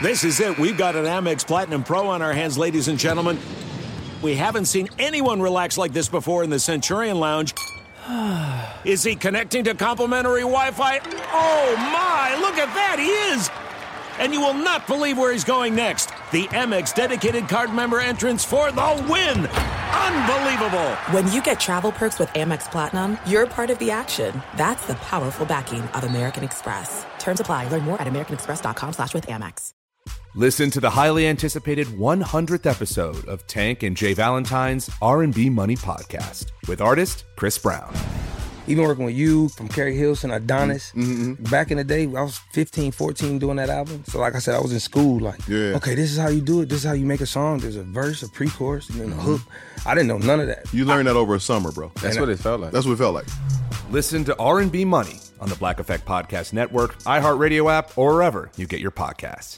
This is it. We've got an Amex Platinum Pro on our hands, ladies and gentlemen. We haven't seen anyone relax like this before in the Centurion Lounge. Is he connecting to complimentary Wi-Fi? Oh, my. Look at that. He is. And you will not believe where he's going next. The Amex dedicated card member entrance for the win. Unbelievable. When you get travel perks with Amex Platinum, you're part of the action. That's the powerful backing of American Express. Terms apply. Learn more at americanexpress.com/withAmex. Listen to the highly anticipated 100th episode of Tank and Jay Valentine's R&B Money Podcast with artist Chris Brown. Even working with you, from Carrie Hilson, Adonis, back in the day, I was 15, 14 doing that album. So like I said, I was in school okay, this is how you do it. This is how you make a song. There's a verse, a pre-chorus, and then a hook. I didn't know none of that. You learned that over a summer, bro. That's what it felt like. That's what it felt like. Listen to R&B Money on the Black Effect Podcast Network, iHeartRadio app, or wherever you get your podcasts.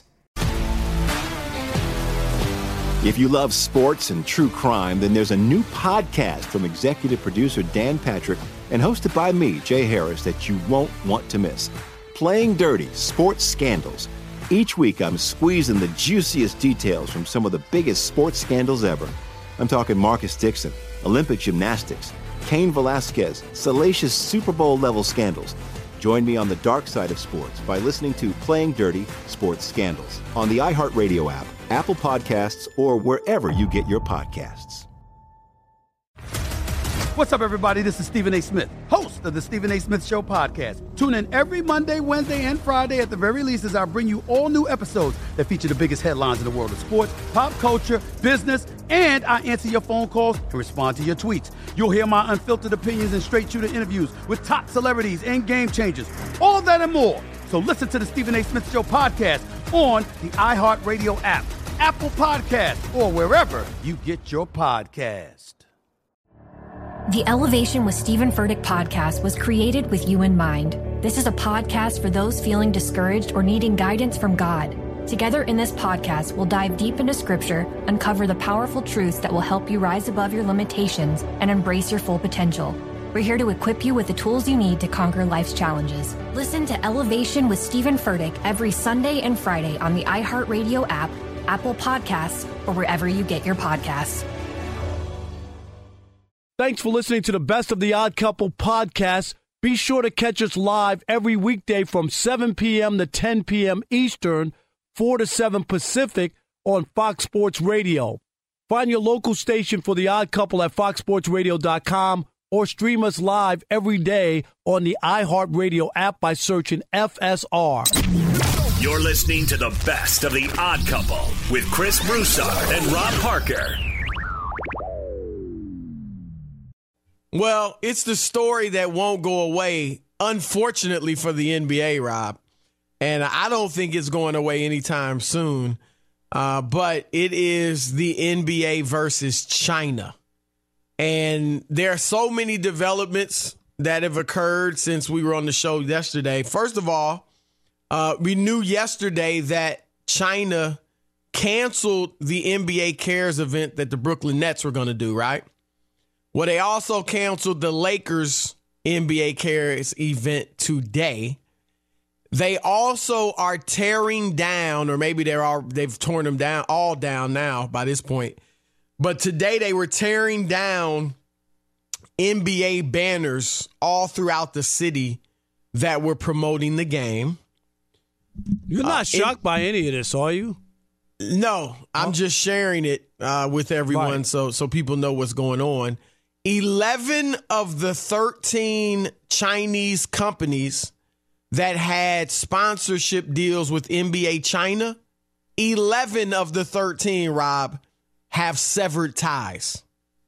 If you love sports and true crime, then there's a new podcast from executive producer Dan Patrick and hosted by me, Jay Harris, that you won't want to miss. Playing Dirty: Sports Scandals. Each week, I'm squeezing the juiciest details from some of the biggest sports scandals ever. I'm talking Marcus Dixon, Olympic gymnastics, Cain Velasquez, salacious Super Bowl-level scandals. Join me on the dark side of sports by listening to Playing Dirty: Sports Scandals on the iHeartRadio app, Apple Podcasts, or wherever you get your podcasts. What's up, everybody? This is Stephen A. Smith, host of the Stephen A. Smith Show podcast. Tune in every Monday, Wednesday, and Friday at the very least as I bring you all new episodes that feature the biggest headlines in the world of sports, pop culture, business, and I answer your phone calls and respond to your tweets. You'll hear my unfiltered opinions and straight-shooter interviews with top celebrities and game changers. All of that and more. So listen to the Stephen A. Smith Show podcast on the iHeartRadio app, Apple Podcasts, or wherever you get your podcast. The Elevation with Stephen Furtick podcast was created with you in mind. This is a podcast for those feeling discouraged or needing guidance from God. Together in this podcast, we'll dive deep into Scripture, uncover the powerful truths that will help you rise above your limitations and embrace your full potential. We're here to equip you with the tools you need to conquer life's challenges. Listen to Elevation with Stephen Furtick every Sunday and Friday on the iHeartRadio app, Apple Podcasts, or wherever you get your podcasts. Thanks for listening to the Best of the Odd Couple podcast. Be sure to catch us live every weekday from 7 p.m. to 10 p.m. Eastern, 4 to 7 Pacific on Fox Sports Radio. Find your local station for The Odd Couple at foxsportsradio.com or stream us live every day on the iHeartRadio app by searching FSR. You're listening to the Best of the Odd Couple with Chris Broussard and Rob Parker. Well, it's the story that won't go away, unfortunately for the NBA, Rob. And I don't think it's going away anytime soon. But it is the NBA versus China. And there are so many developments that have occurred since we were on the show yesterday. First of all, we knew yesterday that China canceled the NBA Cares event that the Brooklyn Nets were going to do, right? Well, they also canceled the Lakers NBA Cares event today. They also are tearing down, or maybe they've torn them down, all down now by this point. But today they were tearing down NBA banners all throughout the city that were promoting the game. You're not shocked by any of this, are you? No, I'm just sharing it with everyone so people know what's going on. 11 of the 13 Chinese companies that had sponsorship deals with NBA China, 11 of the 13, Rob, have severed ties.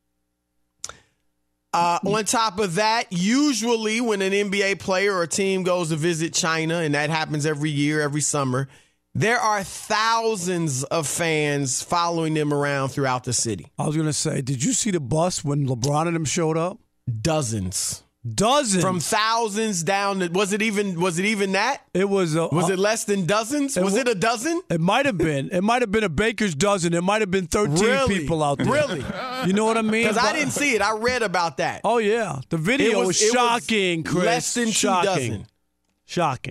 On top of that, usually when an NBA player or team goes to visit China, and that happens every year, every summer, there are thousands of fans following them around throughout the city. I was going to say, did you see the bus when LeBron and them showed up? Dozens. From thousands down to, was it even that? It was. Was it less than dozens? Was it a dozen? It might have been. It might have been a baker's dozen. It might have been 13 people out there. Really? You know what I mean? Because I didn't see it. I read about that. Oh, yeah. The video was shocking, Chris. Less than 2 dozen. Shocking.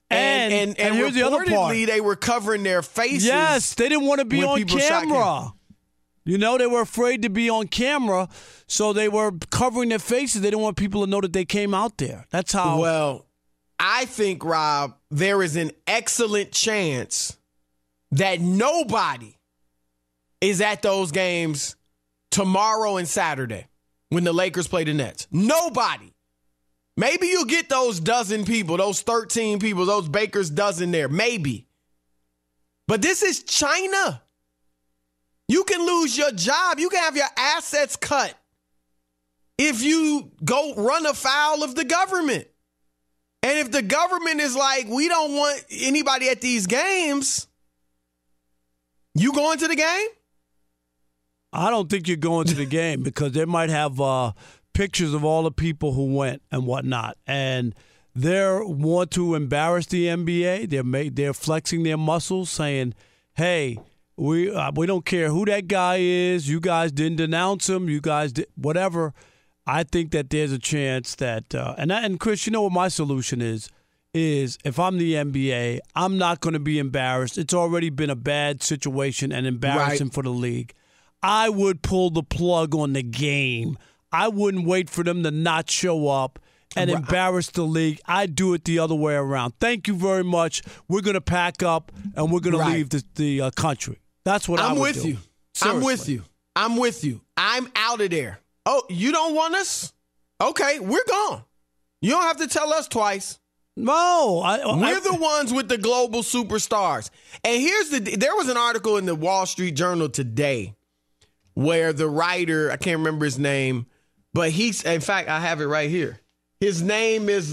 And here's the other part. Reportedly, they were covering their faces. Yes, they didn't want to be on camera. You know, they were afraid to be on camera, so they were covering their faces. They didn't want people to know that they came out there. That's how. Well, I think, Rob, there is an excellent chance that nobody is at those games tomorrow and Saturday when the Lakers play the Nets. Nobody. Maybe you'll get those dozen people, those 13 people, those baker's dozen there. Maybe. But this is China. You can lose your job. You can have your assets cut if you go run afoul of the government. And if the government is like, we don't want anybody at these games, you going to the game? I don't think you're going to the game because they might have pictures of all the people who went and whatnot. And they want to embarrass the NBA. They're flexing their muscles, saying, hey, we don't care who that guy is. You guys didn't denounce him. You guys did whatever. I think that there's a chance that and Chris, you know what my solution is if I'm the NBA, I'm not going to be embarrassed. It's already been a bad situation and embarrassing for the league. I would pull the plug on the game. I wouldn't wait for them to not show up and embarrass the league. I'd do it the other way around. Thank you very much. We're going to pack up and we're going to leave the country. That's what I would do. Seriously. I'm with you. I'm out of there. Oh, you don't want us? Okay, we're gone. You don't have to tell us twice. No. We're the ones with the global superstars. And there was an article in the Wall Street Journal today where the writer, I can't remember his name, but in fact, I have it right here. His name is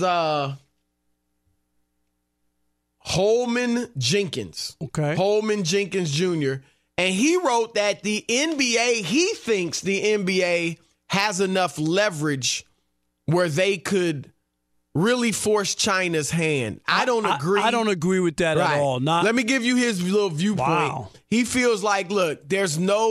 Holman Jenkins. Okay. Holman Jenkins Jr. And he wrote that he thinks the NBA has enough leverage where they could really force China's hand. I don't agree. I don't agree with that at all. Let me give you his little viewpoint. Wow. He feels like, look, the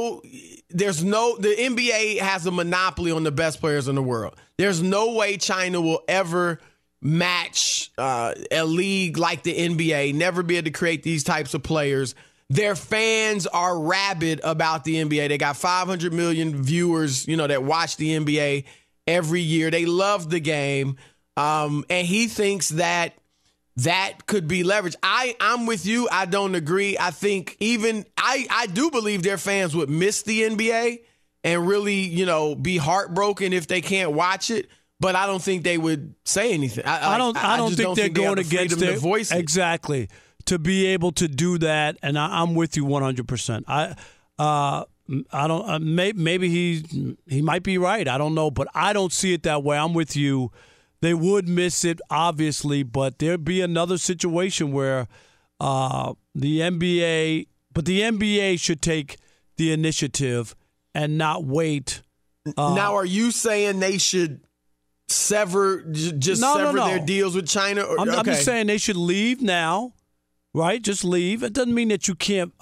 NBA has a monopoly on the best players in the world. There's no way China will ever match a league like the NBA, never be able to create these types of players. Their fans are rabid about the NBA. They got 500 million viewers, that watch the NBA every year. They love the game. And he thinks that could be leverage. I'm with you. I don't agree. I think I do believe their fans would miss the NBA and really, be heartbroken if they can't watch it. But I don't think they would say anything. I don't think they're going against their voice. Exactly. To be able to do that, and I'm with you 100%. I don't. Maybe he might be right. I don't know, but I don't see it that way. I'm with you. They would miss it, obviously, but there'd be another situation where the NBA should take the initiative and not wait. Now, are you saying they should sever their deals with China? I'm just saying they should leave now. Right, just leave. It doesn't mean that you can't,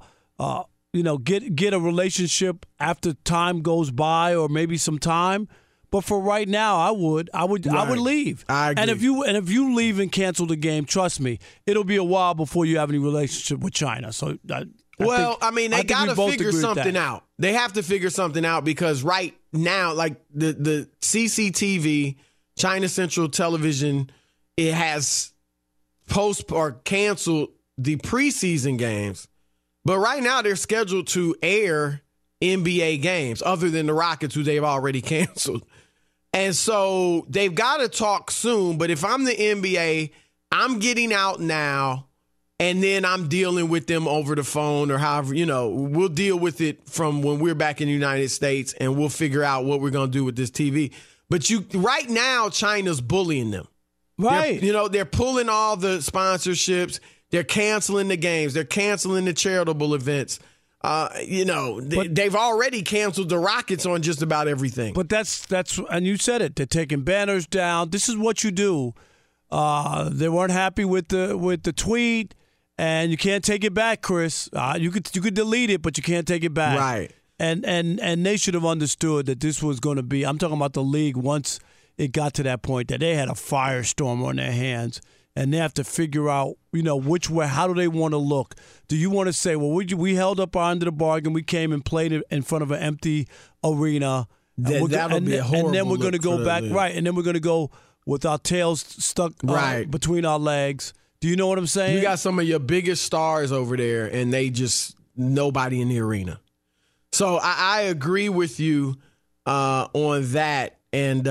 get a relationship after time goes by or maybe some time. But for right now, I would leave. I agree. And if you leave and cancel the game, trust me, it'll be a while before you have any relationship with China. So, they got to figure something out. They have to figure something out because right now, like the CCTV, China Central Television, it has canceled the preseason games. But right now they're scheduled to air NBA games other than the Rockets, who they've already canceled. And so they've got to talk soon. But if I'm the NBA, I'm getting out now and then I'm dealing with them over the phone or however, we'll deal with it from when we're back in the United States and we'll figure out what we're going to do with this TV. But right now, China's bullying them. Right. They're pulling all the sponsorships. They're canceling the games. They're canceling the charitable events. They've already canceled the Rockets on just about everything. But that's and you said it. They're taking banners down. This is what you do. They weren't happy with the tweet, and you can't take it back, Chris. You could delete it, but you can't take it back. Right. And they should have understood that this was going to be. I'm talking about the league once it got to that point that they had a firestorm on their hands and they have to figure out, which way, how do they want to look? Do you want to say, well, we held up our end of the bargain, we came and played it in front of an empty arena, that'll be a horrible and then we're going to go back, league. right, and then we're going to go with our tails stuck between our legs. Do you know what I'm saying? You got some of your biggest stars over there, and they just nobody in the arena. So I agree with you on that, and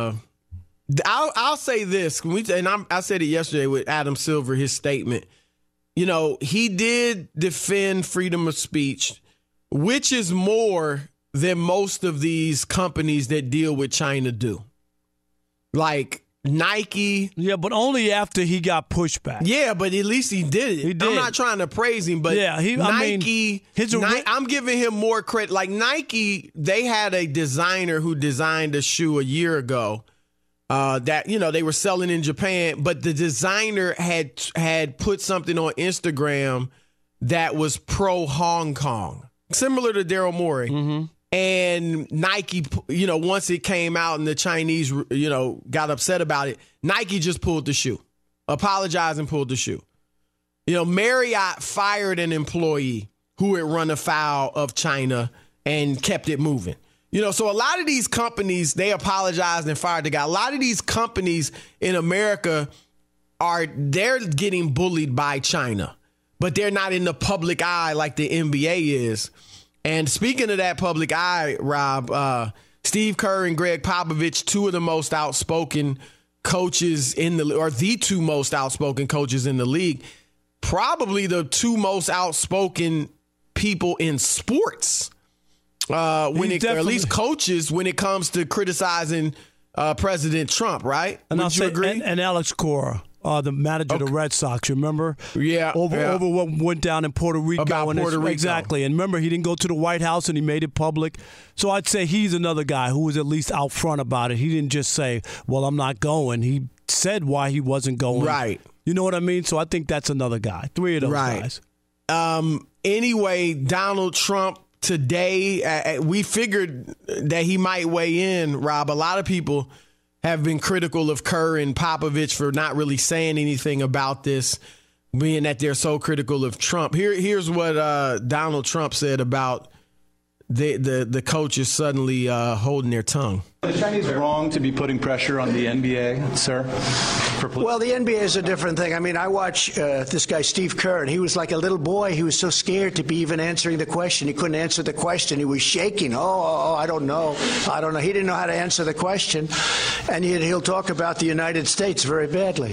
I'll say this, I said it yesterday with Adam Silver, his statement. He did defend freedom of speech, which is more than most of these companies that deal with China do. Like Nike. Yeah, but only after he got pushback. Yeah, but at least he did it. He did. I'm not trying to praise him, but Nike, I'm giving him more credit. Like Nike, they had a designer who designed a shoe a year ago that, they were selling in Japan, but the designer had put something on Instagram that was pro Hong Kong, similar to Daryl Morey. Mm-hmm. And Nike, once it came out and the Chinese, got upset about it, Nike just pulled the shoe, apologized and pulled the shoe. Marriott fired an employee who had run afoul of China and kept it moving. So a lot of these companies, they apologized and fired the guy. A lot of these companies in America they're getting bullied by China, but they're not in the public eye like the NBA is. And speaking of that public eye, Rob, Steve Kerr and Greg Popovich, two of the most outspoken coaches the two most outspoken coaches in the league, probably the two most outspoken people in sports, or at least coaches when it comes to criticizing President Trump, right? And Would you agree? And Alex Cora. The manager of the Red Sox, remember? Yeah. Over what went down in Puerto Rico. About Puerto Rico. Exactly. And remember, he didn't go to the White House and he made it public. So I'd say he's another guy who was at least out front about it. He didn't just say, well, I'm not going. He said why he wasn't going. Right. You know what I mean? So I think that's another guy. Three of those guys. Anyway, Donald Trump today, we figured that he might weigh in, Rob. A lot of people have been critical of Kerr and Popovich for not really saying anything about this, being that they're so critical of Trump. Here's what Donald Trump said about the coaches suddenly holding their tongue. Are the Chinese wrong to be putting pressure on the NBA, sir? Well, the NBA is a different thing. I mean, I watch this guy, Steve Kerr, and he was like a little boy. He was so scared to be even answering the question. He couldn't answer the question. He was shaking. I don't know. He didn't know how to answer the question. And yet he'll talk about the United States very badly.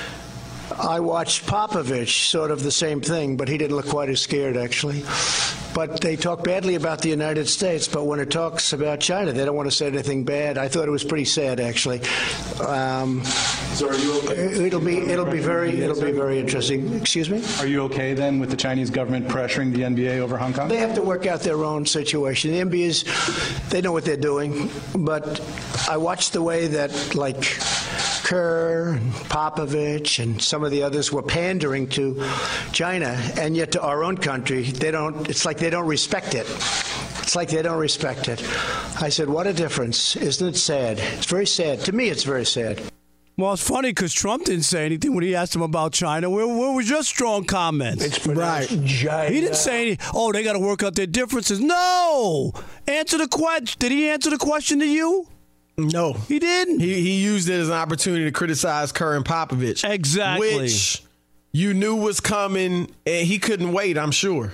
I watched Popovich, sort of the same thing, but he didn't look quite as scared, actually. But they talk badly about the United States, but when it talks about China, they don't want to say anything bad. I thought it was pretty sad, actually. So are you okay? It'll be very interesting. Excuse me? Are you okay then with the Chinese government pressuring the NBA over Hong Kong? They have to work out their own situation. The NBA they know what they're doing, but I watched the way that, like, Kerr and Popovich and some of the others were pandering to China, and yet to our own country, it's like they don't respect it. It's like they don't respect it. I said, what a difference. Isn't it sad? It's very sad. To me, it's very sad. Well, it's funny because Trump didn't say anything when he asked him about China. Where was your strong comments? It's right. China. He didn't say, they got to work out their differences. No! Answer the question. Did he answer the question to you? No. He didn't. He used it as an opportunity to criticize Kerr and Popovich. Exactly. Which you knew was coming, and he couldn't wait, I'm sure.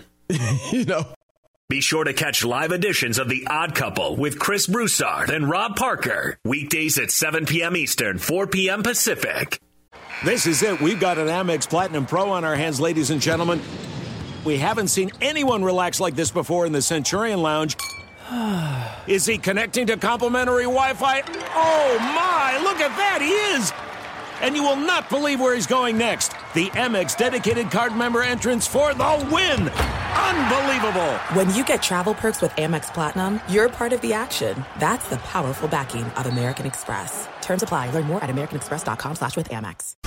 Be sure to catch live editions of The Odd Couple with Chris Broussard and Rob Parker. Weekdays at 7 p.m. Eastern, 4 p.m. Pacific. This is it. We've got an Amex Platinum Pro on our hands, ladies and gentlemen. We haven't seen anyone relax like this before in the Centurion Lounge. Is he connecting to complimentary Wi-Fi? Oh, my! Look at that! He is! And you will not believe where he's going next. The Amex dedicated card member entrance for the win! Unbelievable! When you get travel perks with Amex Platinum, you're part of the action. That's the powerful backing of American Express. Terms apply. Learn more at americanexpress.com/withAmex.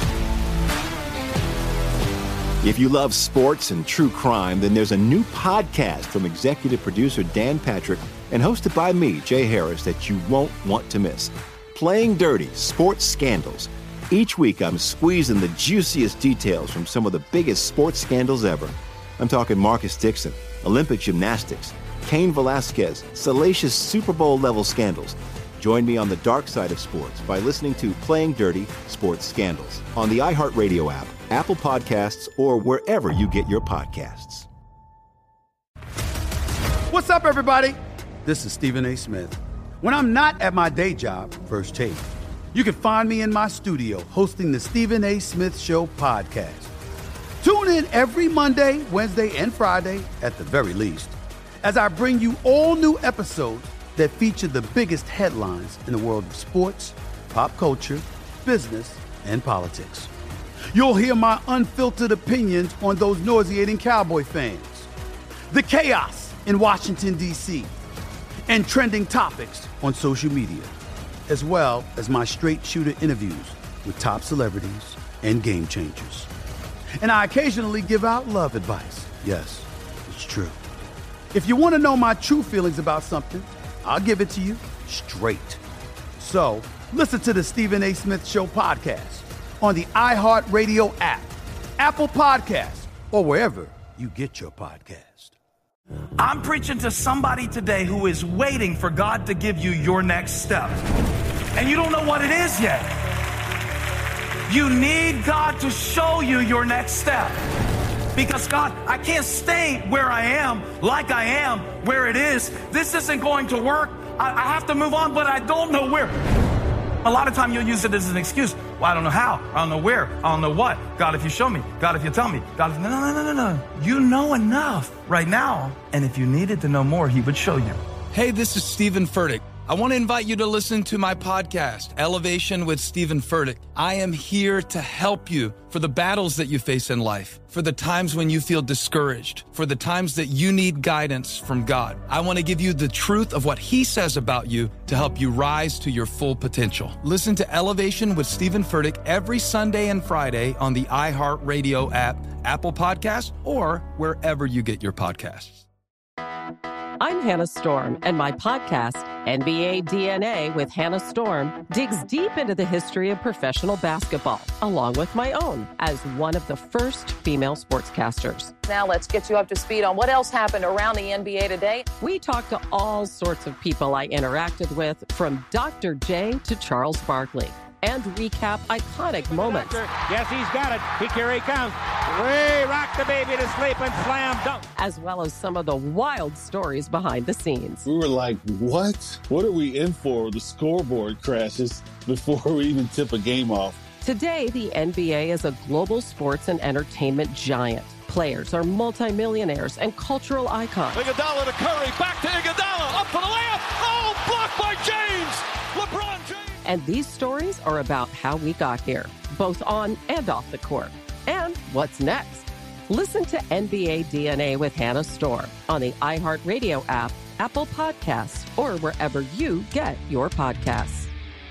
If you love sports and true crime, then there's a new podcast from executive producer Dan Patrick and hosted by me, Jay Harris, that you won't want to miss. Playing Dirty: Sports Scandals. Each week, I'm squeezing the juiciest details from some of the biggest sports scandals ever. I'm talking Marcus Dixon, Olympic gymnastics, Cain Velasquez, salacious Super Bowl-level scandals. Join me on the dark side of sports by listening to Playing Dirty Sports Scandals on the iHeartRadio app, Apple Podcasts, or wherever you get your podcasts. What's up, everybody? This is Stephen A. Smith. When I'm not at my day job, First Take, you can find me in my studio hosting the Stephen A. Smith Show podcast. Tune in every Monday, Wednesday, and Friday, at the very least, as I bring you all new episodes that feature the biggest headlines in the world of sports, pop culture, business, and politics. You'll hear my unfiltered opinions on those nauseating Cowboy fans, the chaos in Washington, D.C., and trending topics on social media, as well as my straight shooter interviews with top celebrities and game changers. And I occasionally give out love advice. Yes, it's true. If you want to know my true feelings about something, I'll give it to you straight. So listen to the Stephen A. Smith Show podcast on the iHeartRadio app, Apple Podcasts, or wherever you get your podcast. I'm preaching to somebody today who is waiting for God to give you your next step. And you don't know what it is yet. You need God to show you your next step. Because God, I can't stay where I am, like I am, where it is. This isn't going to work. I have to move on, but I don't know where. A lot of time you'll use it as an excuse. Well, I don't know how. I don't know where. I don't know what. God, if you show me. God, if you tell me. God, if... No. You know enough right now. And if you needed to know more, he would show you. Hey, this is Stephen Furtick. I want to invite you to listen to my podcast, Elevation with Stephen Furtick. I am here to help you for the battles that you face in life, for the times when you feel discouraged, for the times that you need guidance from God. I want to give you the truth of what he says about you to help you rise to your full potential. Listen to Elevation with Stephen Furtick every Sunday and Friday on the iHeartRadio app, Apple Podcasts, or wherever you get your podcasts. I'm Hannah Storm, and my podcast, NBA DNA with Hannah Storm, digs deep into the history of professional basketball, along with my own, as one of the first female sportscasters. Now let's get you up to speed on what else happened around the NBA today. We talk to all sorts of people I interacted with, from Dr. J to Charles Barkley, and recap iconic moments. Yes, he's got it. Here he comes. Way rock the baby to sleep and slam dunk. As well as some of the wild stories behind the scenes. We were like, what? What are we in for? The scoreboard crashes before we even tip a game off. Today, the NBA is a global sports and entertainment giant. Players are multimillionaires and cultural icons. Iguodala to Curry, back to Iguodala, up for the layup. Oh, blocked by James. LeBron James. And these stories are about how we got here, both on and off the court. And what's next? Listen to NBA DNA with Hannah Storm on the iHeartRadio app, Apple Podcasts, or wherever you get your podcasts.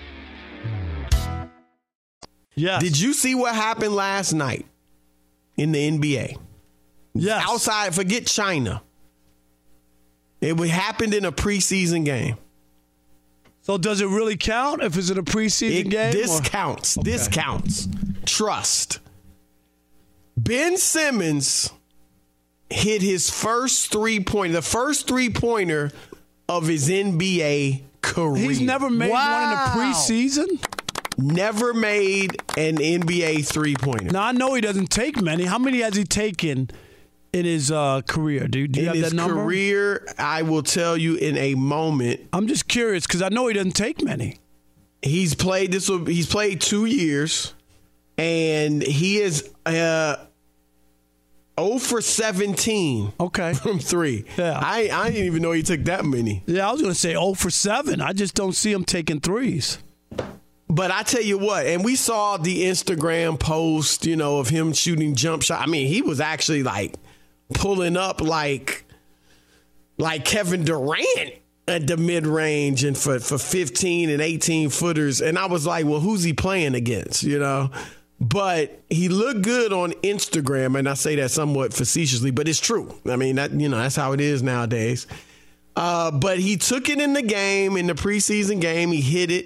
Yeah. Did you see what happened last night in the NBA? Yes. Outside, forget China. It happened in a preseason game. So does it really count if it's in a preseason game? This counts. Okay. This counts. Trust. Ben Simmons hit his first three-pointer, the first three-pointer of his NBA career. He's never made one in a preseason? Never made an NBA three-pointer. Now, I know he doesn't take many. How many has he taken in his career? Do you have that number? In his career, I will tell you in a moment. I'm just curious because I know he doesn't take many. He's played 2 years, and he is 0 for 17. Okay. From three. Yeah. I didn't even know he took that many. Yeah, I was going to say 0 for 7. I just don't see him taking threes. But I tell you what, and we saw the Instagram post, of him shooting jump shot. I mean, he was actually pulling up like Kevin Durant at the mid-range and for 15 and 18 footers. And I was like, well, who's he playing against, But he looked good on Instagram, and I say that somewhat facetiously, but it's true. I mean, that's how it is nowadays. But he took it in the game, in the preseason game. He hit it.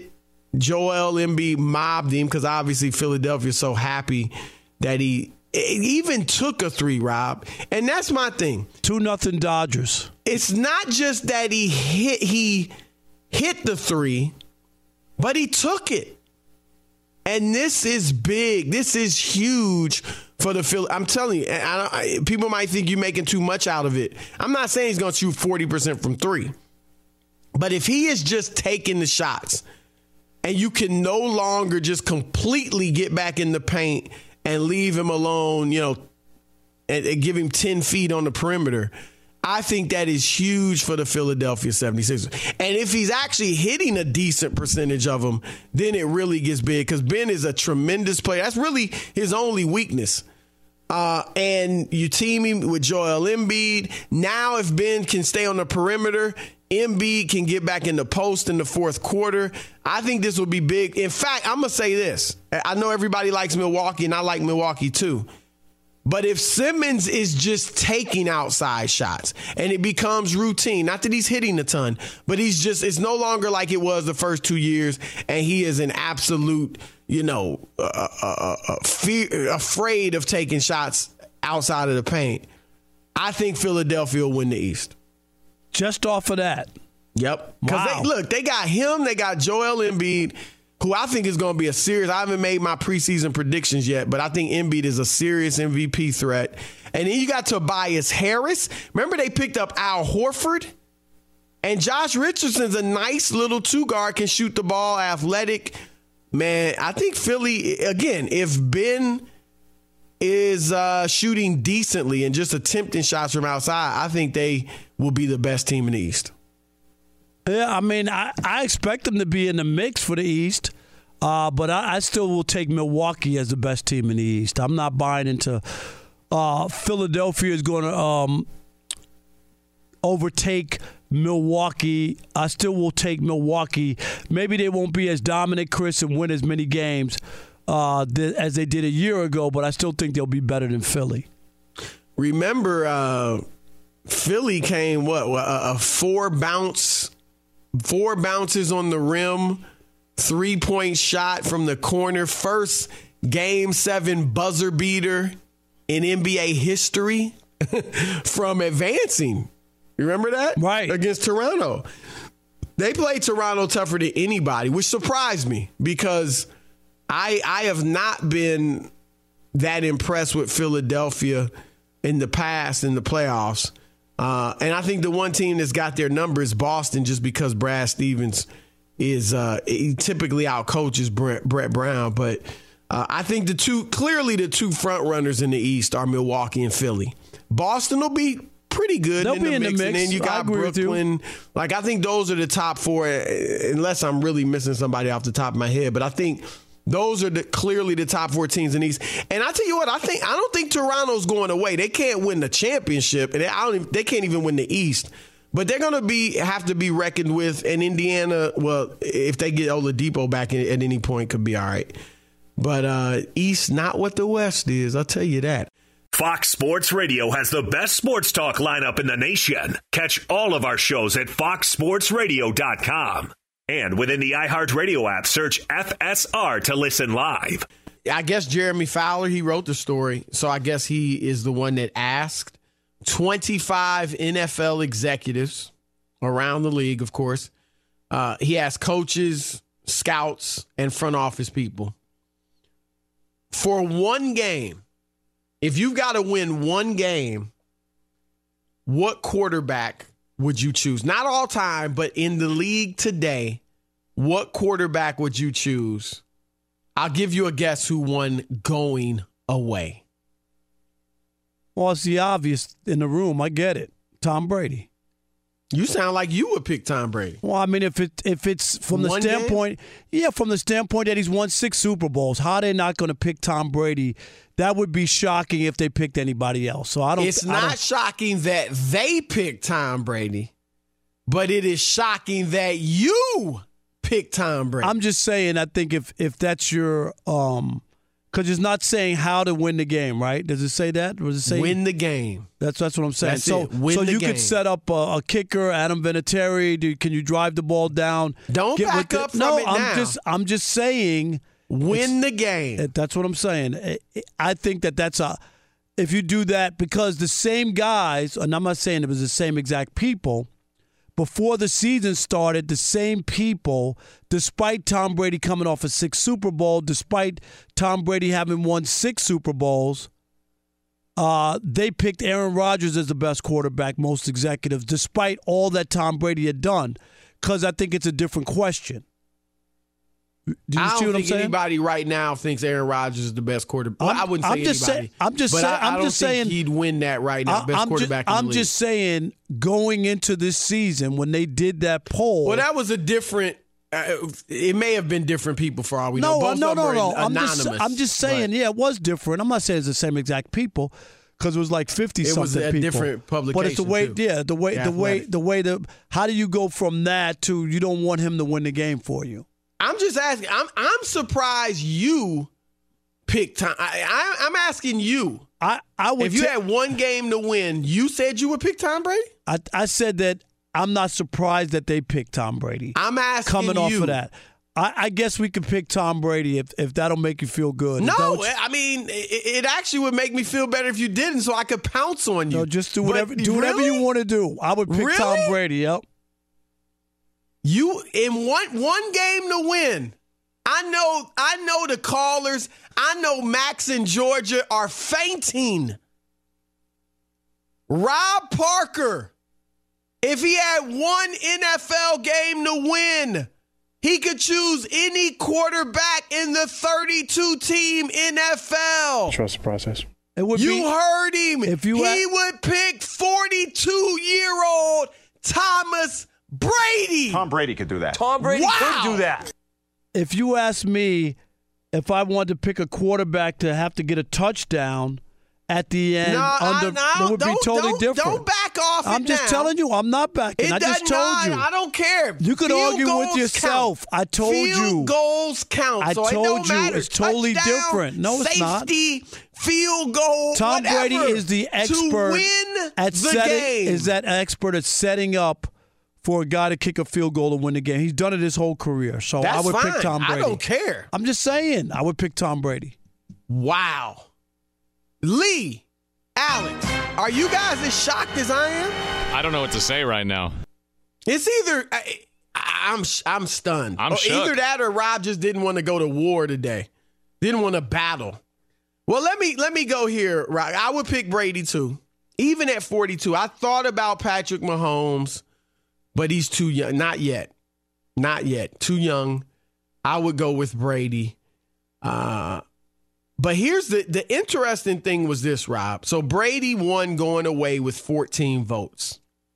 Joel Embiid mobbed him because obviously Philadelphia's so happy that he even took a 3, Rob. And that's my thing. 2-0 Dodgers. It's not just that he hit the 3, but he took it. And this is big. This is huge for the Phillies. I'm telling you, people might think you're making too much out of it. I'm not saying he's going to shoot 40% from 3. But if he is just taking the shots and you can no longer just completely get back in the paint and leave him alone, and give him 10 feet on the perimeter, I think that is huge for the Philadelphia 76ers. And if he's actually hitting a decent percentage of them, then it really gets big because Ben is a tremendous player. That's really his only weakness. And you team him with Joel Embiid. Now if Ben can stay on the perimeter, Embiid can get back in the post in the fourth quarter. I think this will be big. In fact, I'm going to say this. I know everybody likes Milwaukee, and I like Milwaukee too. But if Simmons is just taking outside shots and it becomes routine, not that he's hitting a ton, but it's no longer like it was the first 2 years, and he is an absolute, afraid of taking shots outside of the paint, I think Philadelphia will win the East. Just off of that? Yep. Because they got him, they got Joel Embiid, who I think is going to be I haven't made my preseason predictions yet, but I think Embiid is a serious MVP threat. And then you got Tobias Harris. Remember they picked up Al Horford? And Josh Richardson's a nice little 2-guard, can shoot the ball, athletic. Man, I think Philly, again, if Ben is shooting decently and just attempting shots from outside, I think they will be the best team in the East. Yeah, I mean, I expect them to be in the mix for the East, but I still will take Milwaukee as the best team in the East. I'm not buying into Philadelphia is going to overtake Milwaukee. I still will take Milwaukee. Maybe they won't be as dominant, Chris, and win as many games as they did a year ago, but I still think they'll be better than Philly. Remember, Philly came, a 4 bounces on the rim, 3-point shot from the corner, first Game 7 buzzer beater in NBA history from advancing. You remember that? Right. Against Toronto. They played Toronto tougher than anybody, which surprised me because I have not been that impressed with Philadelphia in the past in the playoffs. And I think the one team that's got their number is Boston, just because Brad Stevens is he typically outcoaches Brett Brown. But I think the two front runners in the East are Milwaukee and Philly. Boston will be pretty good in the mix. And then you got Brooklyn. Like, I think those are the top 4, unless I'm really missing somebody off the top of my head. But I think those are clearly the top 4 teams in the East. And I tell you what, I don't think Toronto's going away. They can't win the championship, and they can't even win the East. But they're going to have to be reckoned with. And Indiana, well, if they get Oladipo back at any point, could be all right. But East, not what the West is. I'll tell you that. Fox Sports Radio has the best sports talk lineup in the nation. Catch all of our shows at foxsportsradio.com. And within the iHeartRadio app, search FSR to listen live. I guess Jeremy Fowler, he wrote the story, so I guess he is the one that asked 25 NFL executives around the league, of course. He asked coaches, scouts, and front office people. For one game, if you've got to win one game, what quarterback would you choose? Not all time, but in the league today, what quarterback would you choose? I'll give you a guess who won going away. Well, it's the obvious in the room. I get it. Tom Brady. You sound like you would pick Tom Brady. Well, I mean, if it's from the standpoint, from the standpoint that he's won 6 Super Bowls, how are they not going to pick Tom Brady? That would be shocking if they picked anybody else. So I don't. It's not shocking that they picked Tom Brady, but it is shocking that you picked Tom Brady. I'm just saying. I think if that's your Because it's not saying how to win the game, right? Does it say that? Does it say win the game? That's what I'm saying. That's so it. Win the you game. could set up a kicker, Adam Vinatieri. Can you drive the ball down? Don't back up from it now. I'm just saying win the game. That's what I'm saying. I think that's if you do that, because the same guys, and I'm not saying it was the same exact people, before the season started, the same people, despite Tom Brady coming off a 6th Super Bowl, despite Tom Brady having won 6 Super Bowls, they picked Aaron Rodgers as the best quarterback, most executives, despite all that Tom Brady had done, because I think it's a different question. Do you I see don't what I'm think saying? anybody right now thinks Aaron Rodgers is the best quarterback. I wouldn't say anybody. I'm just saying he'd win that right now. Best quarterback in the league. I'm just saying, going into this season, when they did that poll. Well, that was a different. It may have been different people for all we know. Both of them were anonymous. I'm just saying, it was different. I'm not saying it's the same exact people, because it was like 50-something people. It was a different publication. But it's the way, how do you go from that to you don't want him to win the game for you? I'm just asking. I'm surprised you picked Tom. I'm asking you. I would. If you had one game to win, you said you would pick Tom Brady? I said that I'm not surprised that they picked Tom Brady. I'm asking coming off of that. I guess we could pick Tom Brady if that'll make you feel good. No, I mean it actually would make me feel better if you didn't, so I could pounce on you. No, just do whatever you want to do. I would pick Tom Brady. Yep. You in one game to win. I know the callers. I know Max in Georgia are fainting. Rob Parker, if he had one NFL game to win, he could choose any quarterback in the 32-team NFL. Trust the process. You heard him. He would pick 42-year-old Thomas Brady. Tom Brady could do that. Tom Brady could do that. If you ask me if I wanted to pick a quarterback to have to get a touchdown at the end, that would be totally different. Don't back off. I'm just telling you, I'm not backing. I just told you. I don't care. You could argue with yourself. I told you. Field goals count. I told you it's totally different. No, it's not. Safety, field goal. Tom Brady is the expert at game. Is that expert at setting up for a guy to kick a field goal to win the game. He's done it his whole career. So I would pick Tom Brady. I don't care. I'm just saying, I would pick Tom Brady. Wow. Lee, Alex, are you guys as shocked as I am? I don't know what to say right now. It's either I'm stunned. I'm shook. Either that or Rob just didn't want to go to war today. Didn't want to battle. Well, let me go here, Rob. I would pick Brady too. Even at 42. I thought about Patrick Mahomes, but he's too young. Not yet. Too young. I would go with Brady. But here's the interesting thing was this, Rob. So Brady won going away with 14 votes.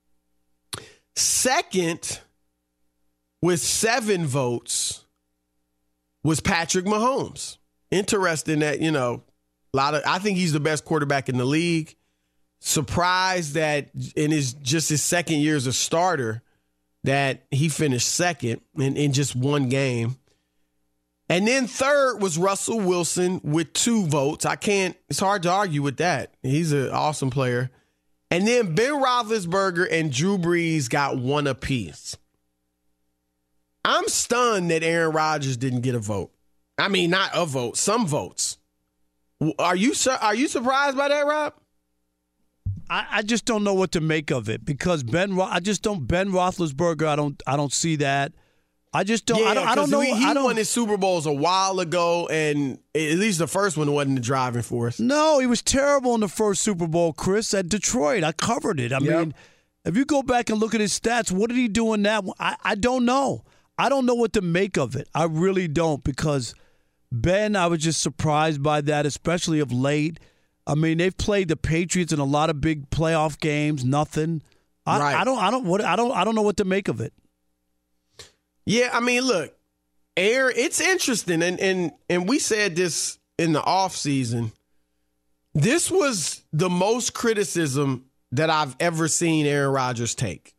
Second, with 7 votes, was Patrick Mahomes. Interesting that, I think he's the best quarterback in the league. Surprised that in his second year as a starter, that he finished second in just one game. And then third was Russell Wilson with 2 votes. It's hard to argue with that. He's an awesome player. And then Ben Roethlisberger and Drew Brees got 1 apiece. I'm stunned that Aaron Rodgers didn't get a vote. I mean, not a vote, some votes. Are you surprised by that, Rob? I just don't know what to make of it because Ben Roethlisberger. I don't see that. I just don't. I don't know. He won his Super Bowls a while ago, and at least the first one wasn't the driving force. No, he was terrible in the first Super Bowl, Chris, at Detroit. I covered it. I mean, if you go back and look at his stats, what did he do in that one? I don't know. I don't know what to make of it. I really don't because Ben, I was just surprised by that, especially of late. I mean, they've played the Patriots in a lot of big playoff games. Nothing. I don't know what to make of it. Yeah, I mean, look, Aaron, it's interesting, and we said this in the offseason. This was the most criticism that I've ever seen Aaron Rodgers take.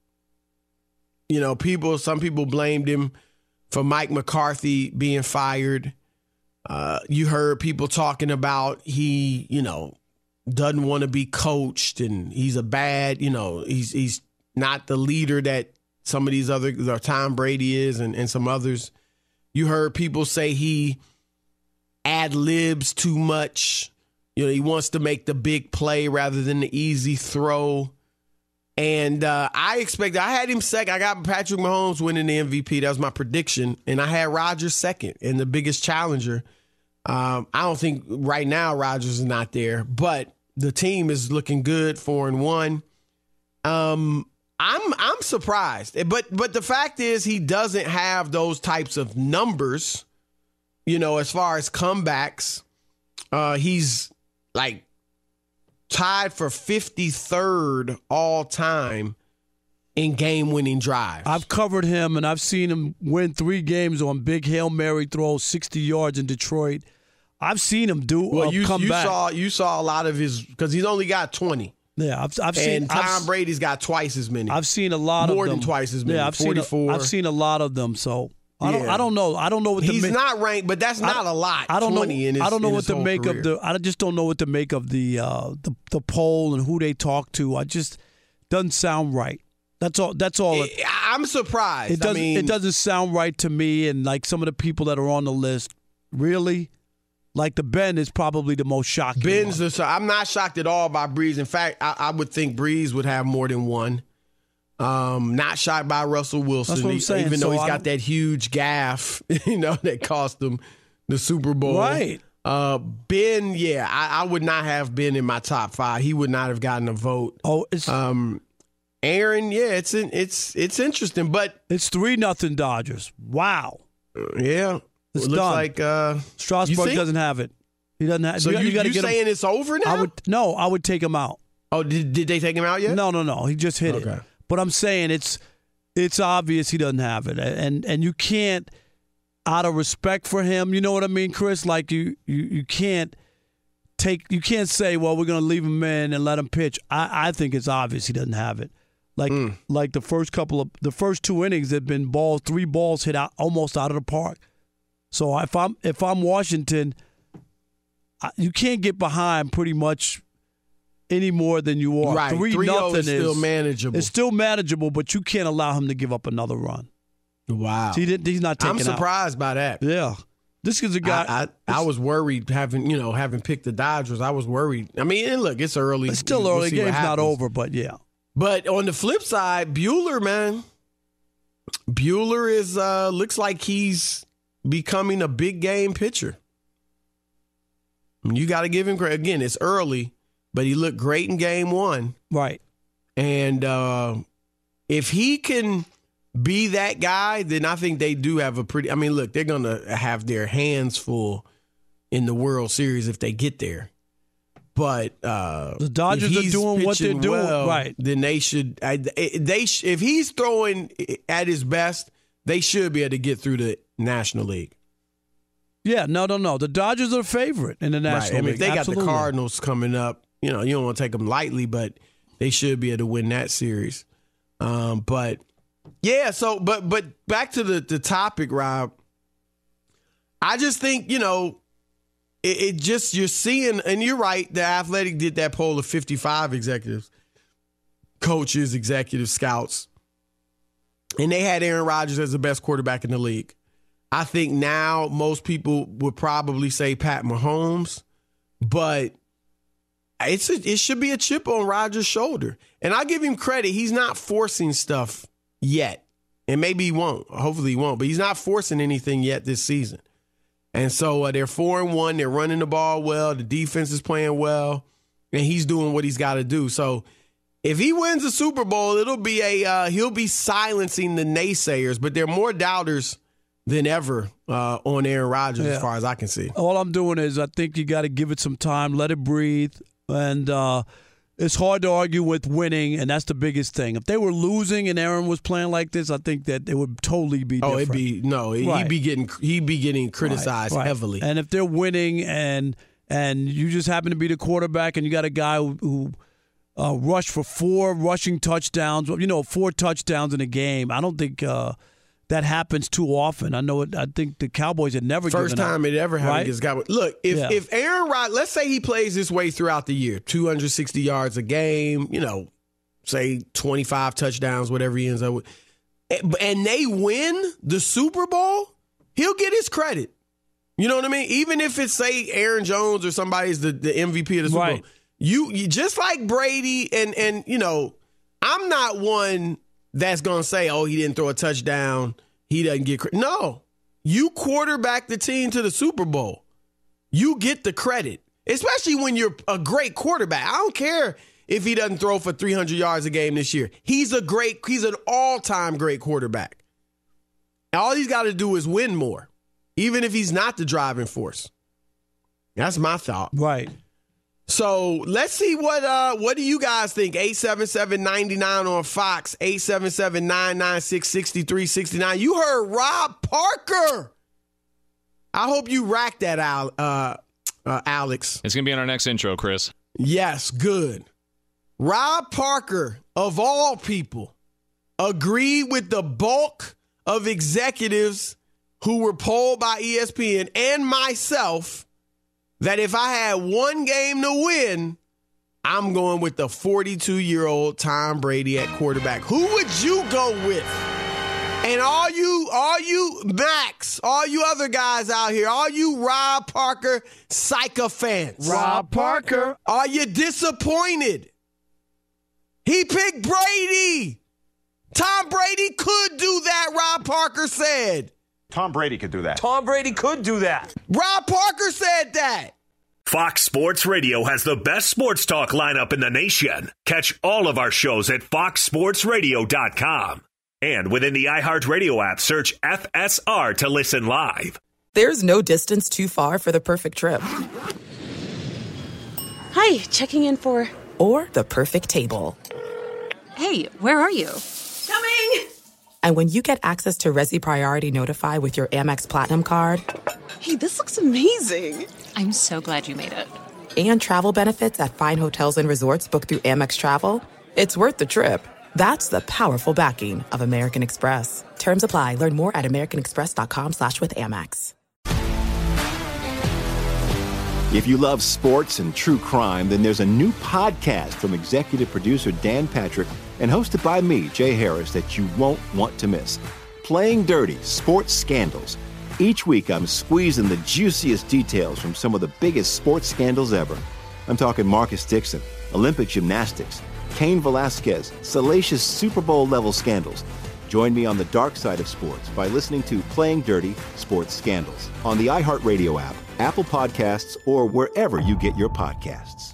Some people blamed him for Mike McCarthy being fired. You heard people talking about he, doesn't want to be coached and he's a bad, he's not the leader that some of these other, Tom Brady is and some others. You heard people say he ad-libs too much. He wants to make the big play rather than the easy throw. And I had him second. I got Patrick Mahomes winning the MVP. That was my prediction. And I had Rodgers second and the biggest challenger. I don't think right now Rodgers is not there, but the team is looking good, 4-1. I'm surprised, but the fact is he doesn't have those types of numbers. As far as comebacks, he's like tied for 53rd all time in game-winning drives. I've covered him, and I've seen him win 3 games on big Hail Mary throws, 60 yards in Detroit. I've seen him do come back. You saw a lot of his because he's only got 20. Yeah, I've seen. And Tom Brady's got twice as many. I've seen a lot of them. More than twice as many. Yeah, 44. I've seen a lot of them. So I don't know. I don't know what he's not ranked, but that's not a lot. I don't 20 know. In his, I don't know in what to make career. of the. I just don't know what to make of the poll and who they talk to. I just doesn't sound right. That's all. I'm surprised. It doesn't sound right to me. And like some of the people that are on the list, really. Like the Ben is probably the most shocking. I'm not shocked at all by Breeze. In fact, I would think Breeze would have more than one. Not shocked by Russell Wilson. That's what I'm saying. Even though he's got that huge gaffe, that cost him the Super Bowl. Right. Ben, I would not have been in my top 5. He would not have gotten a vote. Oh, it's Aaron. Yeah, it's interesting, but it's 3-0 Dodgers. Wow. Yeah. It's looks done. like Strasburg doesn't have it. He doesn't have. So you gotta get saying him. It's over now? I would take him out. Oh, did they take him out yet? No. He just hit it. But I'm saying it's obvious he doesn't have it, and you can't, out of respect for him, you know what I mean, Chris? Like you can't say, well, we're gonna leave him in and let him pitch. I think it's obvious he doesn't have it. Like the first 2 innings have been 3 balls hit out almost out of the park. So if I'm Washington, you can't get behind pretty much any more than you are. Right, 3-0 is still manageable. It's still manageable, but you can't allow him to give up another run. Wow, he's not taking. I'm surprised by that. Yeah, this is a guy. I was worried having picked the Dodgers. I was worried. I mean, and look, it's early. It's still early. The game's not over, but yeah. But on the flip side, Buehler, man, is looks like he's becoming a big game pitcher. You got to give him credit. Again, it's early, but he looked great in game 1. Right. And if he can be that guy, then I think they do have look, they're going to have their hands full in the World Series if they get there. But the Dodgers are doing what they're doing, right? Then they should. If he's throwing at his best, they should be able to get through the National League. Yeah, no. The Dodgers are a favorite in the National League. If they Absolutely. got the Cardinals coming up, you don't want to take them lightly, but they should be able to win that series. But yeah, so but back to the topic, Rob. I just think it just you're seeing, and you're right. The Athletic did that poll of 55 executives, coaches, executives, scouts, and they had Aaron Rodgers as the best quarterback in the league. I think now most people would probably say Pat Mahomes, but it should be a chip on Rodgers' shoulder. And I'll give him credit. He's not forcing stuff yet. And maybe he won't. Hopefully he won't. But he's not forcing anything yet this season. And so they're 4-1. They're running the ball well. The defense is playing well. And he's doing what he's got to do. So if he wins the Super Bowl, it'll be he'll be silencing the naysayers. But there are more doubters than ever on Aaron Rodgers, as far as I can see. All I'm doing is I think you got to give it some time, let it breathe, and it's hard to argue with winning, and that's the biggest thing. If they were losing and Aaron was playing like this, I think that it would totally be different. He'd be getting criticized heavily. And if they're winning and you just happen to be the quarterback and you got a guy who rushed for 4 rushing touchdowns, 4 touchdowns in a game, I don't think that happens too often. I think the Cowboys had never first given time up, it ever happened right? against Cowboys. Look, if Aaron Rodgers, let's say he plays this way throughout the year, 260 yards a game, say 25 touchdowns, whatever he ends up with, and they win the Super Bowl, he'll get his credit. You know what I mean? Even if it's, say, Aaron Jones or somebody's the MVP of the Super Bowl. You just like Brady, and I'm not one that's going to say, oh, he didn't throw a touchdown, he doesn't get credit. No. You quarterback the team to the Super Bowl. You get the credit, especially when you're a great quarterback. I don't care if he doesn't throw for 300 yards a game this year. He's an all-time great quarterback. All he's got to do is win more, even if he's not the driving force. That's my thought. Right. So let's see what do you guys think? 877-99 on Fox, 877-996-6369. You heard Rob Parker. I hope you racked that out, Alex. It's going to be in our next intro, Chris. Yes, good. Rob Parker, of all people, agreed with the bulk of executives who were polled by ESPN and myself that if I had one game to win, I'm going with the 42-year-old Tom Brady at quarterback. Who would you go with? And all you Max, all you other guys out here, all you Rob Parker sycophants. Rob Parker. Are you disappointed? He picked Brady. Tom Brady could do that, Rob Parker said. Tom Brady could do that. Tom Brady could do that. Rob Parker said that. Fox Sports Radio has the best sports talk lineup in the nation. Catch all of our shows at foxsportsradio.com. And within the iHeartRadio app, search FSR to listen live. There's no distance too far for the perfect trip. Hi, checking in for... Or the perfect table. Hey, where are you? Coming! And when you get access to Resi Priority Notify with your Amex Platinum card... Hey, this looks amazing. I'm so glad you made it. And travel benefits at fine hotels and resorts booked through Amex Travel, it's worth the trip. That's the powerful backing of American Express. Terms apply. Learn more at americanexpress.com/withAmex. If you love sports and true crime, then there's a new podcast from executive producer Dan Patrick and hosted by me, Jay Harris, that you won't want to miss. Playing Dirty: Sports Scandals. Each week, I'm squeezing the juiciest details from some of the biggest sports scandals ever. I'm talking Marcus Dixon, Olympic gymnastics, Cain Velasquez, salacious Super Bowl-level scandals. Join me on the dark side of sports by listening to Playing Dirty: Sports Scandals on the iHeartRadio app, Apple Podcasts, or wherever you get your podcasts.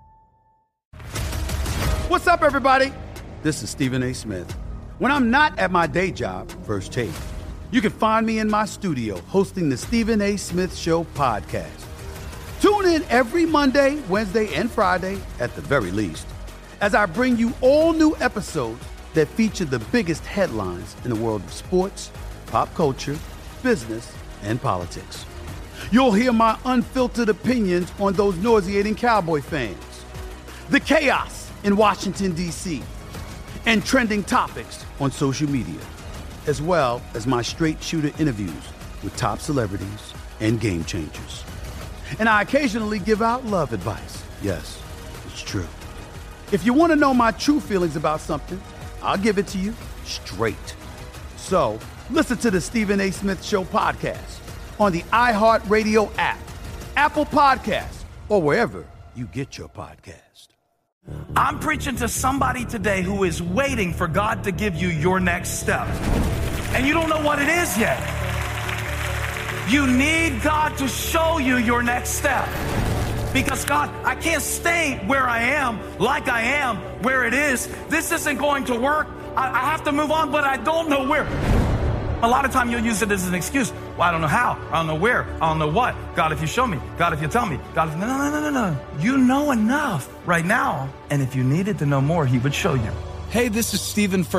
What's up, everybody? This is Stephen A. Smith. When I'm not at my day job, First Take, you can find me in my studio hosting the Stephen A. Smith Show podcast. Tune in every Monday, Wednesday, and Friday, at the very least, as I bring you all new episodes that feature the biggest headlines in the world of sports, pop culture, business, and politics. You'll hear my unfiltered opinions on those nauseating Cowboy fans, the chaos in Washington, D.C., and trending topics on social media, as well as my straight shooter interviews with top celebrities and game changers. And I occasionally give out love advice. Yes, it's true. If you want to know my true feelings about something, I'll give it to you straight. So listen to the Stephen A. Smith Show podcast on the iHeartRadio app, Apple Podcasts, or wherever you get your podcast. I'm preaching to somebody today who is waiting for God to give you your next step. And you don't know what it is yet. You need God to show you your next step. Because God, I can't stay where I am, like I am, where it is. This isn't going to work. I have to move on, but I don't know where. A lot of time you'll use it as an excuse. Well, I don't know how. I don't know where. I don't know what. God, if you show me. God, if you tell me. God, if... No. You know enough right now. And if you needed to know more, he would show you. Hey, this is Stephen Furtick.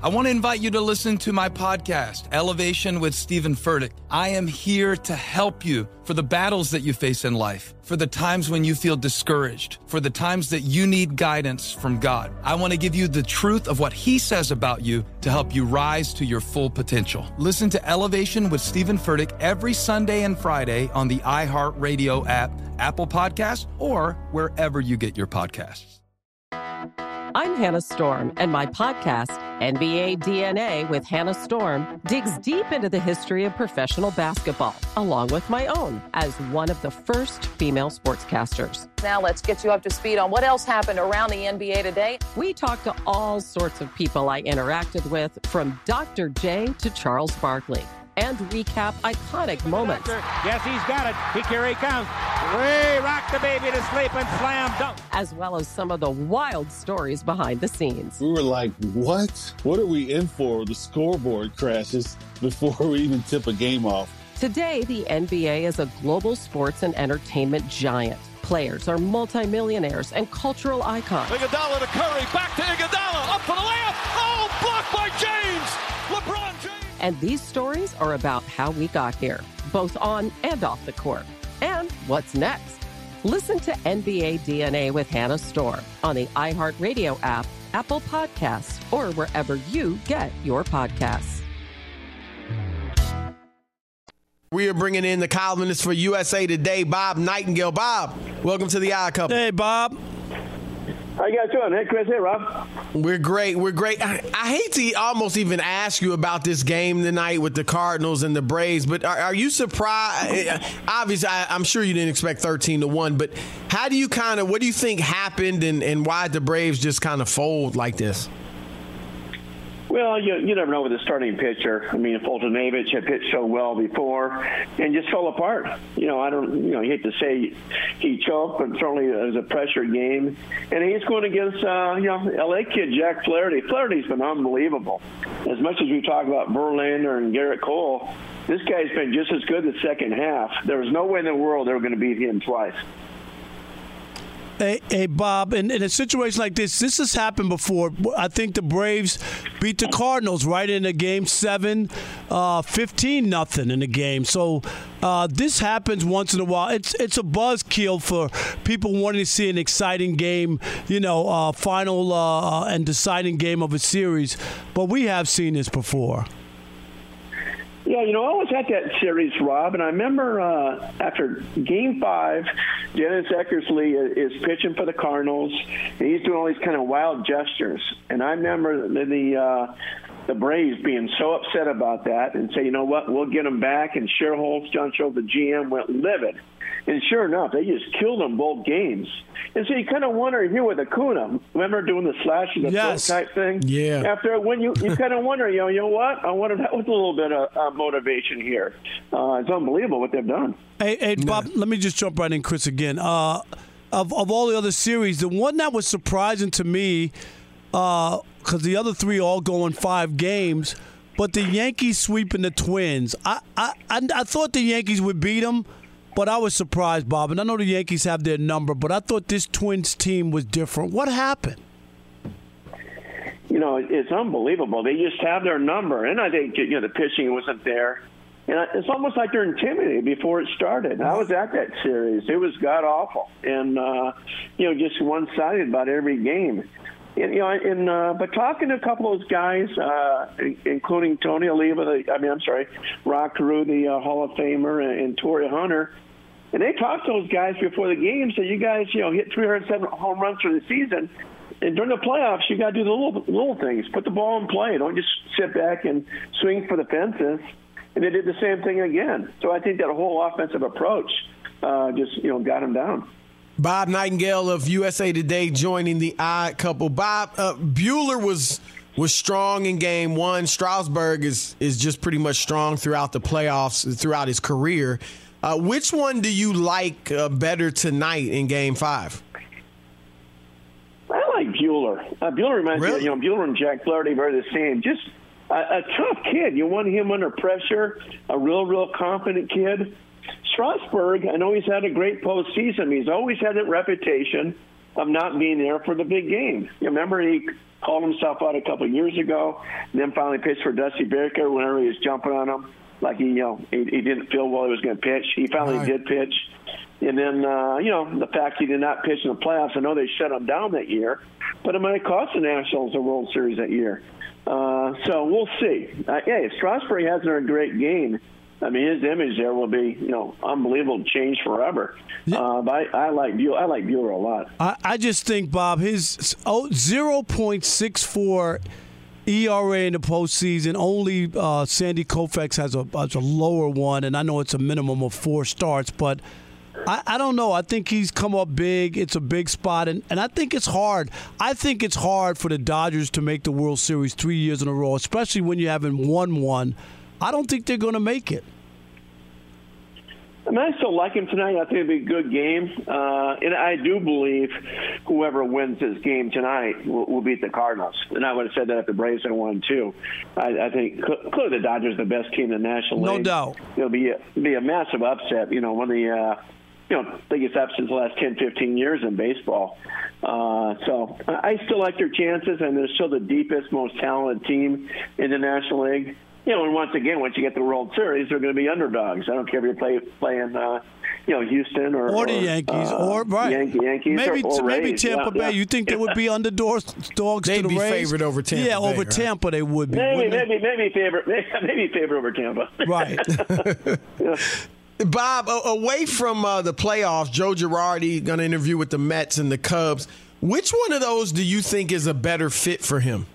I want to invite you to listen to my podcast, Elevation with Stephen Furtick. I am here to help you for the battles that you face in life, for the times when you feel discouraged, for the times that you need guidance from God. I want to give you the truth of what He says about you to help you rise to your full potential. Listen to Elevation with Stephen Furtick every Sunday and Friday on the iHeartRadio app, Apple Podcasts, or wherever you get your podcasts. I'm Hannah Storm, and my podcast, NBA DNA with Hannah Storm, digs deep into the history of professional basketball, along with my own, as one of the first female sportscasters. Now let's get you up to speed on what else happened around the NBA today. We talk to all sorts of people I interacted with, from Dr. J to Charles Barkley, and recap iconic moments. Yes, he's got it. Here he comes. We rock the baby to sleep and slam dunk. As well as some of the wild stories behind the scenes. We were like, what? What are we in for? The scoreboard crashes before we even tip a game off. Today, the NBA is a global sports and entertainment giant. Players are multimillionaires and cultural icons. Iguodala to Curry, back to Iguodala, up for the layup. Oh, blocked by James. LeBron James. And these stories are about how we got here, both on and off the court. And what's next? Listen to NBA DNA with Hannah Storm on the iHeartRadio app, Apple Podcasts, or wherever you get your podcasts. We are bringing in the columnist for USA Today, Bob Nightingale. Bob, welcome to the Odd Couple. Hey, Bob. How you guys doing? Hey, Chris. Hey, Rob. We're great. We're great. I hate to almost even ask you about this game tonight with the Cardinals and the Braves, but are you surprised? Obviously, I'm sure you didn't expect 13-1, but what do you think happened and why did the Braves just kind of fold like this? Well, you never know with the starting pitcher. I mean, Foltynewicz had pitched so well before and just fell apart. You hate to say he choked, but certainly it was a pressure game. And he's going against, LA kid Jack Flaherty. Flaherty's been unbelievable. As much as we talk about Verlander and Garrett Cole, this guy's been just as good the second half. There was no way in the world they were going to beat him twice. Hey, Bob, in a situation like this has happened before. I think the Braves beat the Cardinals right in a game 7, 15-0 in the game. So this happens once in a while. It's a buzzkill for people wanting to see an exciting game, final and deciding game of a series. But we have seen this before. Yeah, I was at that series, Rob, and I remember after Game 5, Dennis Eckersley is pitching for the Cardinals, and he's doing all these kind of wild gestures. And I remember the Braves being so upset about that and say, you know what, we'll get them back. And Sherholtz, John Schultz, the GM, went livid. And sure enough, they just killed them both games. And so you kind of wonder here with Acuna, remember doing the slash of the throat type thing? Yeah. After when you kind of wonder, you know what? I wonder if that was a little bit of motivation here. It's unbelievable what they've done. Hey, Bob, let me just jump right in, Chris, again. Of all the other series, the one that was surprising to me, because the other three all go in 5 games, but the Yankees sweeping the Twins. I thought the Yankees would beat them. But I was surprised, Bob, and I know the Yankees have their number, but I thought this Twins team was different. What happened? It's unbelievable. They just have their number, and I think the pitching wasn't there. And it's almost like they're intimidated before it started. I was at that series. It was god-awful, and, just one-sided about every game. But talking to a couple of those guys, including Tony Oliva, Rock Carew, the Hall of Famer, and Torrey Hunter, and they talked to those guys before the game. So you guys, hit 307 home runs for the season, and during the playoffs, you got to do the little things. Put the ball in play. Don't just sit back and swing for the fences. And they did the same thing again. So I think that whole offensive approach just got them down. Bob Nightingale of USA Today joining the Odd Couple. Bob, Buehler was strong in Game 1. Strasburg is just pretty much strong throughout the playoffs, throughout his career. Which one do you like better tonight in Game 5? I like Buehler. Buehler reminds me, Buehler and Jack Flaherty are the same. Just a tough kid. You want him under pressure, a real confident kid. Strasburg, I know he's had a great postseason. He's always had that reputation of not being there for the big game. You remember he called himself out a couple of years ago, and then finally pitched for Dusty Baker whenever he was jumping on him. Like he didn't feel well he was going to pitch. He finally did pitch. And then, the fact he did not pitch in the playoffs, I know they shut him down that year, but it might have cost the Nationals the World Series that year. So we'll see. If Strasburg has a great game, I mean, his image there will be, unbelievable, change forever. But I like Buehler a lot. I just think, Bob, his 0.64 ERA in the postseason. Only Sandy Koufax has a lower one, and I know it's a minimum of 4 starts, but I don't know. I think he's come up big. It's a big spot, and I think it's hard. I think it's hard for the Dodgers to make the World Series 3 years in a row, especially when you haven't won one. I don't think they're going to make it. I mean, I still like him tonight. I think it'll be a good game. And I do believe whoever wins this game tonight will beat the Cardinals. And I would have said that if the Braves had won, too. I think clearly the Dodgers are the best team in the National League. No doubt. It'll be a massive upset. One of the biggest upsets the last 10, 15 years in baseball. So I still like their chances, and they're still the deepest, most talented team in the National League. And once again, once you get the World Series, they're going to be underdogs. I don't care if you're playing, Houston or the Yankees, Yankees, maybe Tampa Bay. You think they would be underdogs to the Rays? They'd be favored over Tampa. Yeah, over Tampa they would be. Maybe favorite over Tampa. Right. Bob, away from the playoffs, Joe Girardi going to interview with the Mets and the Cubs. Which one of those do you think is a better fit for him?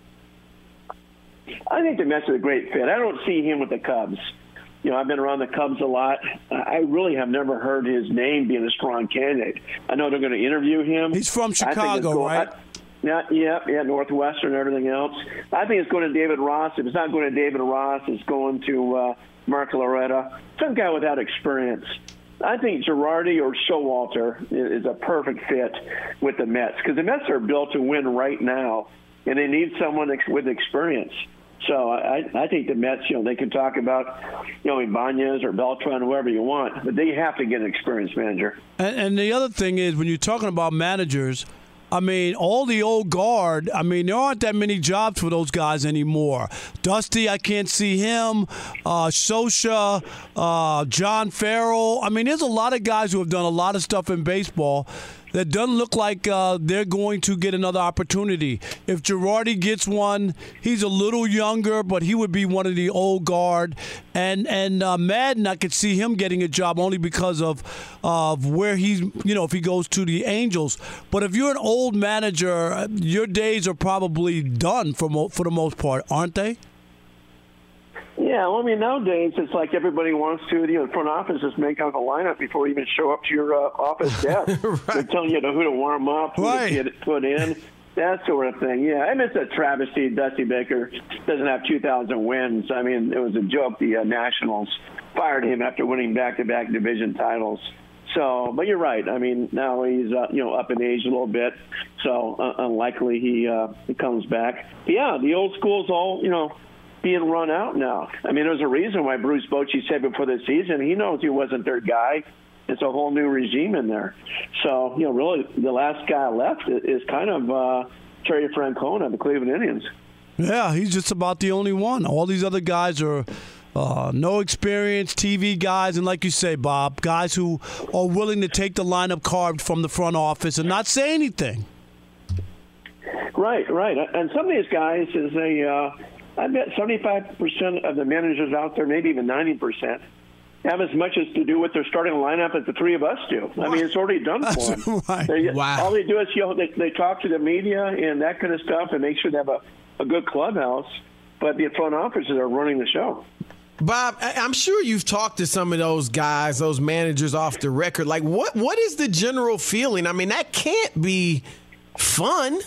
I think the Mets are a great fit. I don't see him with the Cubs. I've been around the Cubs a lot. I really have never heard his name being a strong candidate. I know they're going to interview him. He's from Chicago, right? Yeah, Northwestern and everything else. I think it's going to David Ross. If it's not going to David Ross, it's going to Mark Loretta, some guy without experience. I think Girardi or Showalter is a perfect fit with the Mets because the Mets are built to win right now, and they need someone with experience. So I think the Mets, they can talk about, Ibanez or Beltran, whoever you want, but they have to get an experienced manager. And the other thing is, when you're talking about managers, I mean, all the old guard, I mean, there aren't that many jobs for those guys anymore. Dusty, I can't see him. Scioscia, John Farrell. I mean, there's a lot of guys who have done a lot of stuff in baseball that doesn't look like they're going to get another opportunity. If Girardi gets one, he's a little younger, but he would be one of the old guard. And Madden, I could see him getting a job only because of where he's, if he goes to the Angels. But if you're an old manager, your days are probably done for the most part, aren't they? Yeah, well, I mean, nowadays it's like everybody wants to, the front office just make out the lineup before you even show up to your office desk. Right. They're telling you who to warm up, who to get put in, that sort of thing. Yeah, I mean, it's a travesty. Dusty Baker doesn't have 2,000 wins. I mean, it was a joke. The Nationals fired him after winning back-to-back division titles. So, but you're right. I mean, now he's up in age a little bit, so unlikely he comes back. But yeah, the old school's all being run out now. I mean, there's a reason why Bruce Bochy said before the season he knows he wasn't their guy. It's a whole new regime in there. So, really the last guy left is kind of Terry Francona of the Cleveland Indians. Yeah, he's just about the only one. All these other guys are no experience, TV guys, and like you say, Bob, guys who are willing to take the lineup carved from the front office and not say anything. Right. And some of these guys is I bet 75% of the managers out there, maybe even 90%, have as much as to do with their starting lineup as the three of us do. I mean, it's already done for them. Right. Wow. All they do is they talk to the media and that kind of stuff and make sure they have a good clubhouse, but the front offices are running the show. Bob, I'm sure you've talked to some of those guys, those managers off the record. Like, what is the general feeling? I mean, that can't be fun.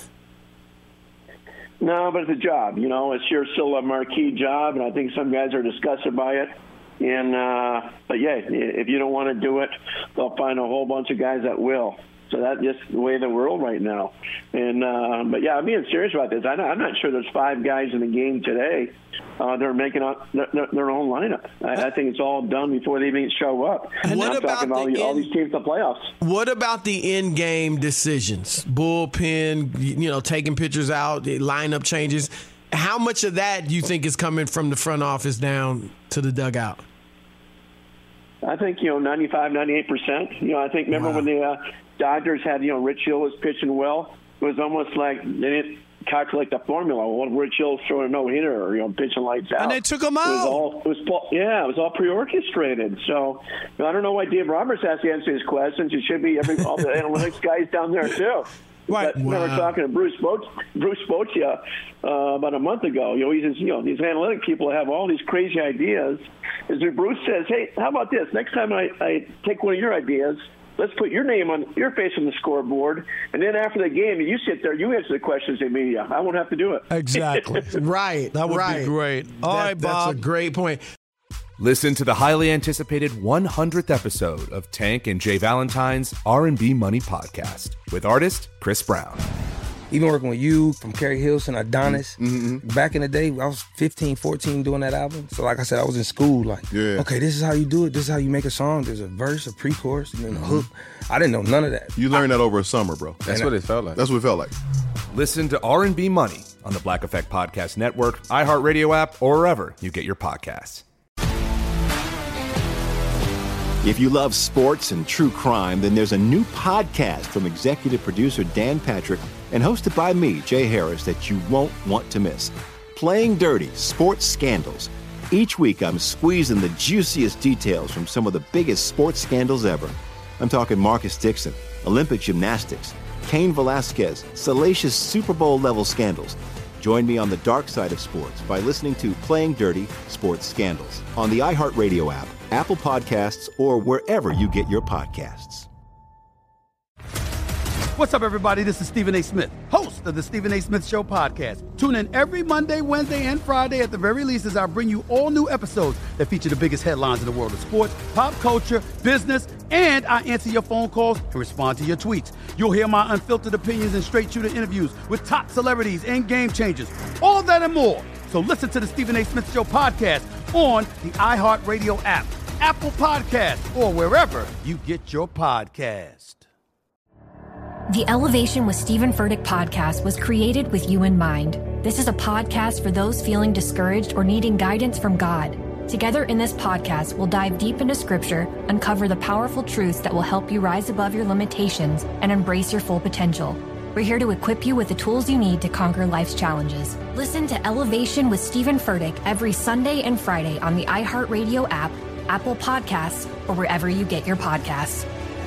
No, but it's a job. It's still a marquee job, and I think some guys are disgusted by it. And but yeah, if you don't want to do it, they'll find a whole bunch of guys that will. So that's just the way of the world right now. And but yeah, I'm being serious about this. I'm not sure there's 5 guys in the game today that are making up their own lineup. I think it's all done before they even show up. And what I'm talking about about all these teams in the playoffs. What about the in-game decisions? Bullpen, taking pitchers out, lineup changes. How much of that do you think is coming from the front office down to the dugout? I think, 95, 98%. I think, remember when the Dodgers had, Rich Hill was pitching well? It was almost like they didn't calculate the formula. Well, Rich Hill's throwing a no-hitter or, pitching lights out. And they took him out. It was all pre-orchestrated. So I don't know why Dave Roberts has to answer these questions. It should be all the analytics guys down there, too. Right. We were talking to Bruce Boccia about a month ago. These analytic people have all these crazy ideas. Bruce says, "Hey, how about this? Next time I take one of your ideas, let's put your name on your face on the scoreboard, and then after the game, you sit there, you answer the questions in media. I won't have to do it." Exactly. Right. That would be great. All right, Bob. That's a great point. Listen to the highly anticipated 100th episode of Tank and Jay Valentine's R&B Money Podcast with artist Chris Brown. Even working with you, from Kerry Hilson, Adonis, back in the day, I was 15, 14 doing that album. So like I said, I was in school okay, this is how you do it. This is how you make a song. There's a verse, a pre-chorus, and then a hook. I didn't know none of that. You learned that over a summer, bro. That's what it felt like. That's what it felt like. Listen to R&B Money on the Black Effect Podcast Network, iHeartRadio app, or wherever you get your podcasts. If you love sports and true crime, then there's a new podcast from executive producer Dan Patrick and hosted by me, Jay Harris, that you won't want to miss. Playing Dirty: Sports Scandals. Each week, I'm squeezing the juiciest details from some of the biggest sports scandals ever. I'm talking Marcus Dixon, Olympic gymnastics, Cain Velasquez, salacious Super Bowl-level scandals. Join me on the dark side of sports by listening to Playing Dirty: Sports Scandals on the iHeartRadio app, Apple Podcasts, or wherever you get your podcasts. What's up, everybody? This is Stephen A. Smith, host of the Stephen A. Smith Show podcast. Tune in every Monday, Wednesday, and Friday at the very least as I bring you all new episodes that feature the biggest headlines in the world of sports, pop culture, business, and I answer your phone calls and respond to your tweets. You'll hear my unfiltered opinions and straight-shooter interviews with top celebrities and game changers. All that and more. So listen to the Stephen A. Smith Show podcast on the iHeartRadio app, Apple Podcasts, or wherever you get your podcast. The Elevation with Stephen Furtick podcast was created with you in mind. This is a podcast for those feeling discouraged or needing guidance from God. Together in this podcast, we'll dive deep into Scripture, uncover the powerful truths that will help you rise above your limitations and embrace your full potential. We're here to equip you with the tools you need to conquer life's challenges. Listen to Elevation with Stephen Furtick every Sunday and Friday on the iHeartRadio app, Apple Podcasts, or wherever you get your podcasts.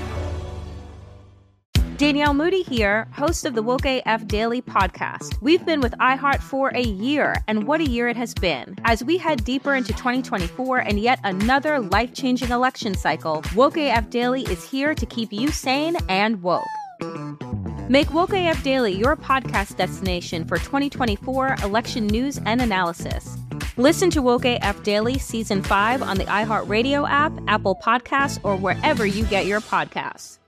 Danielle Moody here, host of the Woke AF Daily podcast. We've been with iHeart for a year, and what a year it has been. As we head deeper into 2024 and yet another life-changing election cycle, Woke AF Daily is here to keep you sane and woke. Make Woke AF Daily your podcast destination for 2024 election news and analysis. Listen to Woke AF Daily Season 5 on the iHeartRadio app, Apple Podcasts, or wherever you get your podcasts.